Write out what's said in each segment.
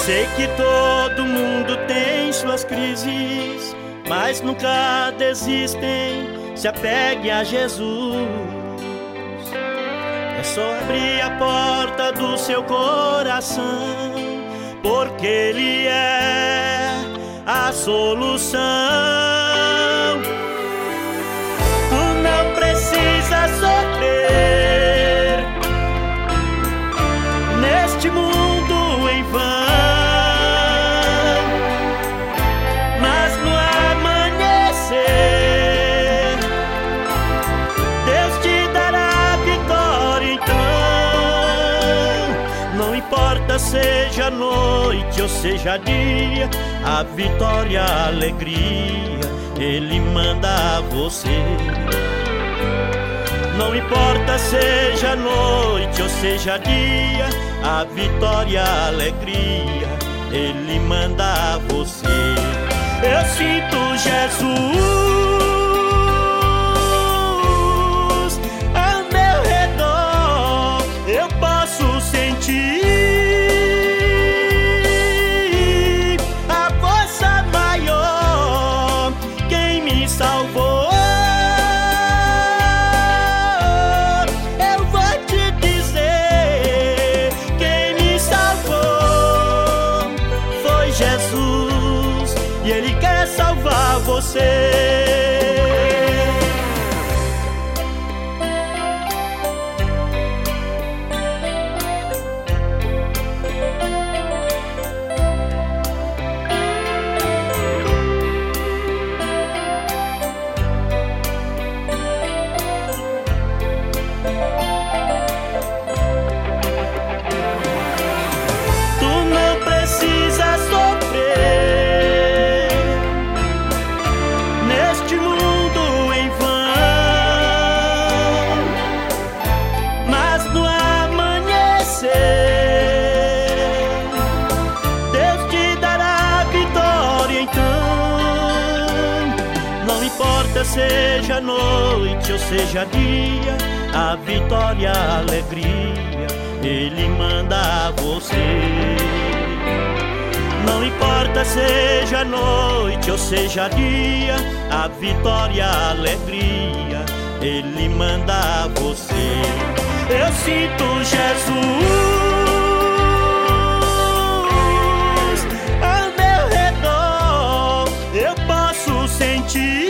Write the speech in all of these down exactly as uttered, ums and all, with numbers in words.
Sei que todo mundo tem suas crises, mas nunca desistem, se apegue a Jesus. É só abrir a porta do seu coração, porque Ele é a solução. Tu não precisa sofrer neste mundo em vão, mas no amanhecer Deus te dará vitória. Então não importa seja noite ou seja dia, a vitória, a alegria Ele manda a você. Não importa seja noite ou seja dia, a vitória, a alegria Ele manda a você. Eu sinto Jesus ao meu redor, eu posso sentir a força maior, quem me salvou. Eu vou te dizer, quem me salvou foi Jesus, e Ele quer salvar você. Seja noite ou seja dia, a vitória, a alegria Ele manda a você. Não importa seja noite ou seja dia, a vitória, a alegria Ele manda a você. Eu sinto Jesus ao meu redor, eu posso sentir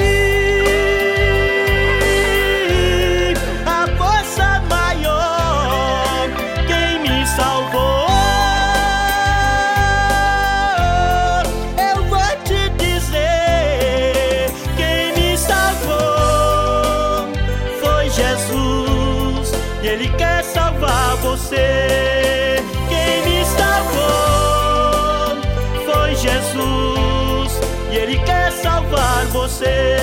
Ele quer salvar você. Quem me salvou foi Jesus, e Ele quer salvar você.